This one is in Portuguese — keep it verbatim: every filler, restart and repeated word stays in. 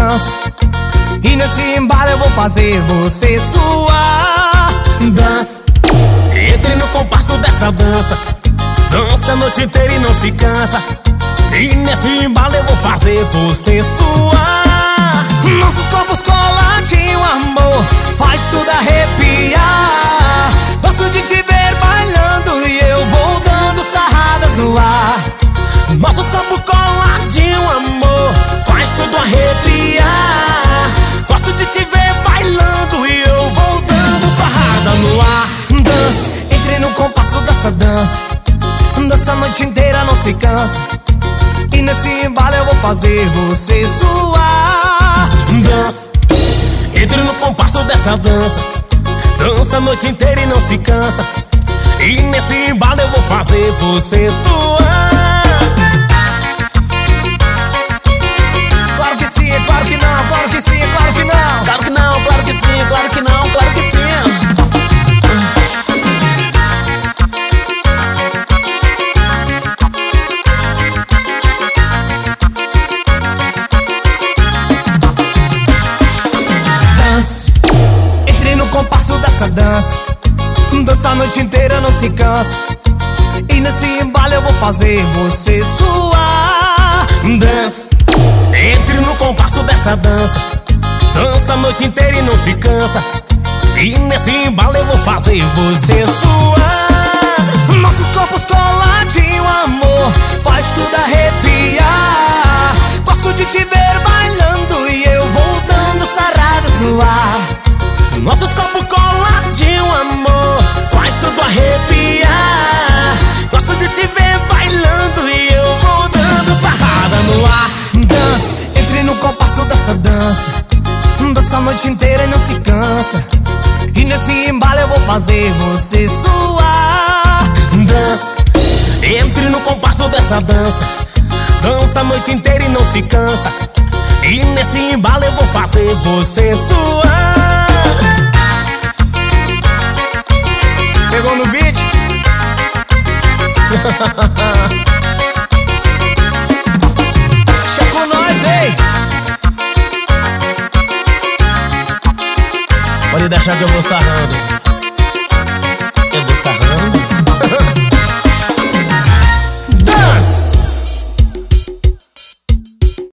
cansa. E nesse embalo eu vou fazer você suar. Dança, entre no compasso dessa dança. Dança a noite inteira e não se cansa. E nesse embalo eu vou fazer você suar. Nossos corpos coladinho, amor, faz tudo arrepiar. Gosto de te ver bailando e eu vou dando sarradas no ar. Nossos corpos coladinho, amor, faz tudo arrepiar. Gosto de te ver bailando e eu vou dando sarrada no ar. Dança, entre no compasso dessa dança. Dança a noite inteira, não se cansa. E nesse embalo eu vou fazer você suar. Dança, entre no compasso dessa dança. Dança a noite inteira e não se cansa. E nesse embalo eu vou fazer você suar. Claro que sim, é claro que não, claro que sim, é claro que não. Claro que não, claro que sim, claro que não, claro que sim. Entre no compasso dessa dança. Dança a noite inteira, não se cansa. E nesse embalo eu vou fazer você suar. Dança, entre no compasso dessa dança. Dança a noite inteira e não se cansa. E nesse embalo eu vou fazer você suar. Nossos corpos coladinho, amor, faz tudo arrepiar. Gosto de te ver bailando e eu vou dando sarradas no ar. Nossos corpos coladinho, amor, faz tudo arrepiar. Gosto de te ver bailando e eu vou dando sarrada no ar. Dança, entre no compasso dessa dança. Dança a noite inteira e não se cansa. E nesse embalo eu vou fazer você suar. Dança, entre no compasso dessa dança. Dança a noite inteira e não se cansa. E nesse embalo eu vou fazer você suar. Pegou no beat? Chega com nós, ei! Pode deixar que eu vou sarrando.